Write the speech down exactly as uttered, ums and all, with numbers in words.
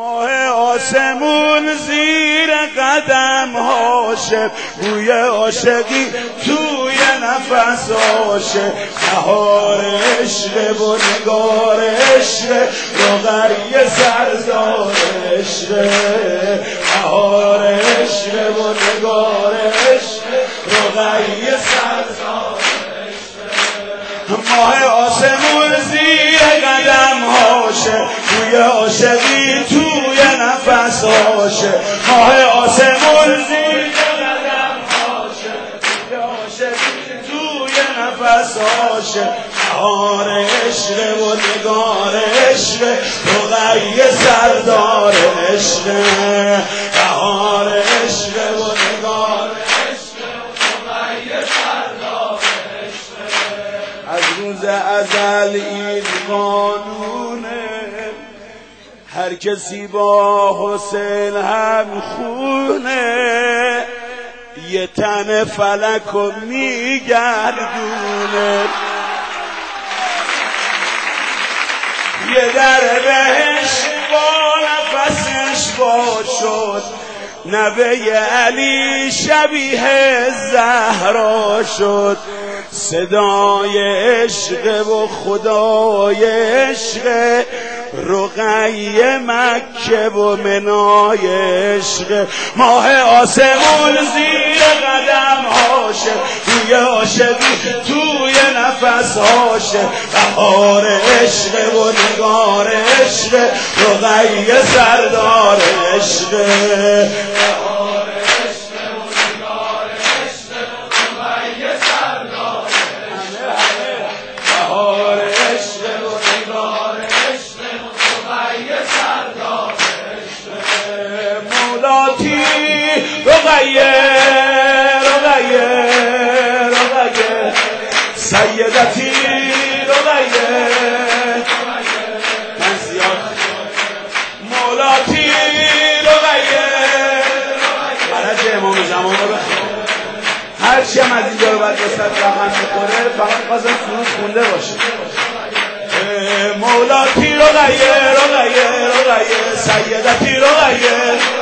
ماه آسمون زیر قدم هاشه، بوی عاشقی توی نفس هاشه، بهار عشق و نگار عشق، روغری سرزار عشق، بهار عشق و نگار عشق، روغری سرزار عشق. ماه آسمون زیر قدم هاشه، بوی عاشقی توی نفس هاشه، ماه آسمون زیر قدم هاشه، بوی عاشقی توی نفس هاشه، بهار عشق و نگار عشق، روغری سردار عشق، بهار عشق و نگار عشق، روغری سردار عشق. از روز ازل این قانونه، هر کسی با حسین هم خونه، یه تن فلک و میگردونه، یه در بهش با نفسش با شد، نوه علی شبیه زهرا شد، صدای عشق و خدای عشق، رقی مکه و منای عشق. ماه آسمون زیر قدم هاشه، توی عاشقی توی نفس هاشه، بهار عشق و نگار عشق، رقی سردار عشق، بهار عشق و نگار عشق، رقی سردار عشق، بهار عشق و نگار عشق، رقی سردار عشق. مولاتی رقی رقی رقی سیدتی رقی، من زیاد مولاتی رقی، برای امام زمان رو بخیر. هرچی هم از اینجا رو باید بسید رقم میخوره، فقط خواستم فرود خونده باشه. مولاتی رقی رقی رقی سیدتی رقی